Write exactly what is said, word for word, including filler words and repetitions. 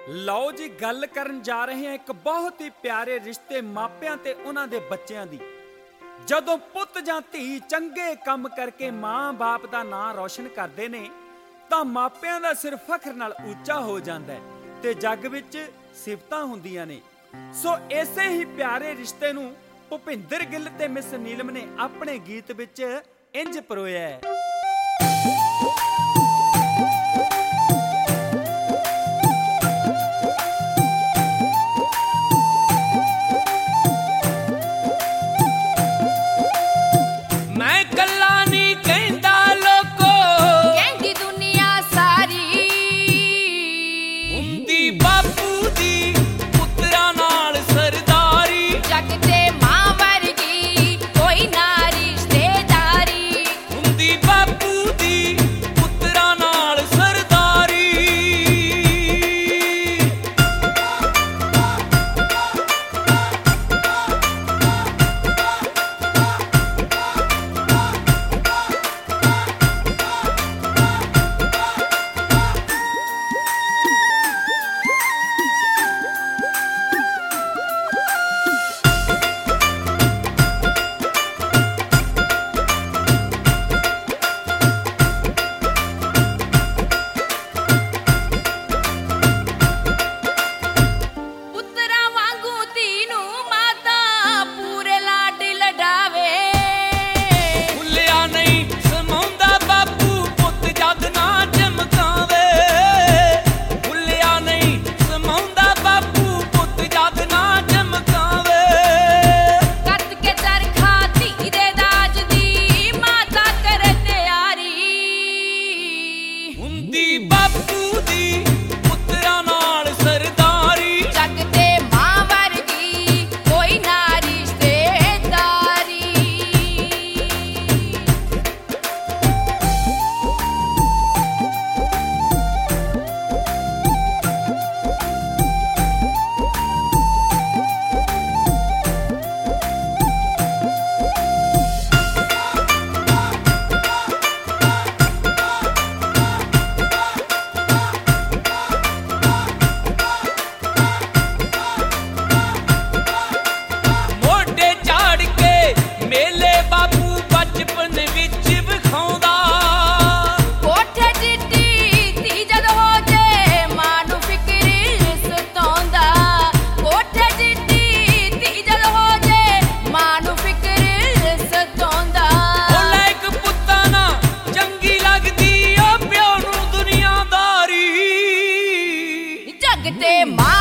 ਲਓ ਜੀ, ਗੱਲ ਕਰਨ ਜਾ ਰਹੇ ਹਾਂ ਇੱਕ ਬਹੁਤ ਹੀ ਪਿਆਰੇ ਰਿਸ਼ਤੇ ਮਾਪਿਆਂ ਤੇ ਉਹਨਾਂ ਦੇ ਬੱਚਿਆਂ ਦੀ। ਜਦੋਂ ਪੁੱਤ ਜਾਂ ਧੀ ਚੰਗੇ ਕੰਮ ਕਰਕੇ ਮਾਂ-ਬਾਪ ਦਾ ਨਾਂ ਰੌਸ਼ਨ ਕਰਦੇ ਨੇ ਤਾਂ ਮਾਪਿਆਂ ਦਾ ਸਿਰ ਫਖਰ ਨਾਲ ਉੱਚਾ ਹੋ ਜਾਂਦਾ ਹੈ ਤੇ ਜੱਗ ਵਿੱਚ ਸਿਫਤਾਂ ਹੁੰਦੀਆਂ ਨੇ। ਸੋ ਇਸੇ ਹੀ ਪਿਆਰੇ ਰਿਸ਼ਤੇ ਨੂੰ ਭੁਪਿੰਦਰ ਗਿੱਲ ਤੇ ਮਿਸ ਨੀਲਮ ਨੇ ਆਪਣੇ ਗੀਤ ਵਿੱਚ ਇੰਜ ਪਰੋਇਆ ਹੈ। ਤੇ ਮਾਂ